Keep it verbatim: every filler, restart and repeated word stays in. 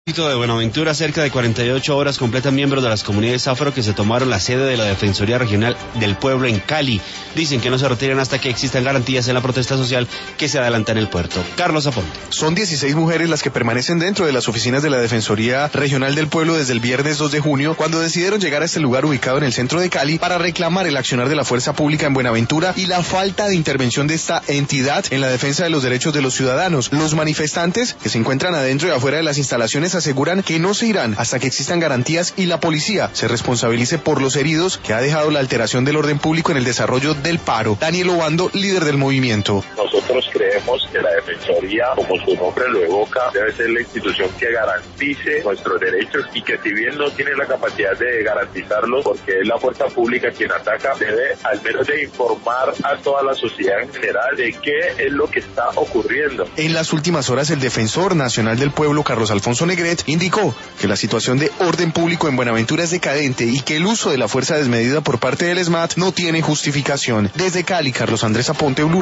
De Buenaventura, cerca de cuarenta y ocho horas completan miembros de las comunidades afro que se tomaron la sede de la Defensoría Regional del Pueblo en Cali. Dicen que no se retiran hasta que existan garantías en la protesta social que se adelanta en el puerto. Carlos Aponte. Son dieciséis mujeres las que permanecen dentro de las oficinas de la Defensoría Regional del Pueblo desde el viernes dos de junio, cuando decidieron llegar a este lugar ubicado en el centro de Cali para reclamar el accionar de la fuerza pública en Buenaventura y la falta de intervención de esta entidad en la defensa de los derechos de los ciudadanos. Los manifestantes, que se encuentran adentro y afuera de las instalaciones, aseguran que no se irán hasta que existan garantías y la policía se responsabilice por los heridos que ha dejado la alteración del orden público en el desarrollo del paro. Daniel Obando, líder del movimiento. Nosotros creemos que la Defensoría, como su nombre lo evoca, debe ser la institución que garantice nuestros derechos y que, si bien no tiene la capacidad de garantizarlos, porque es la fuerza pública quien ataca, debe al menos de informar a toda la sociedad en general de qué es lo que está ocurriendo. En las últimas horas, el defensor nacional del pueblo, Carlos Alfonso Negret, indicó que la situación de orden público en Buenaventura es decadente y que el uso de la fuerza desmedida por parte del ESMAD no tiene justificación. Desde Cali, Carlos Andrés Aponte, Blue.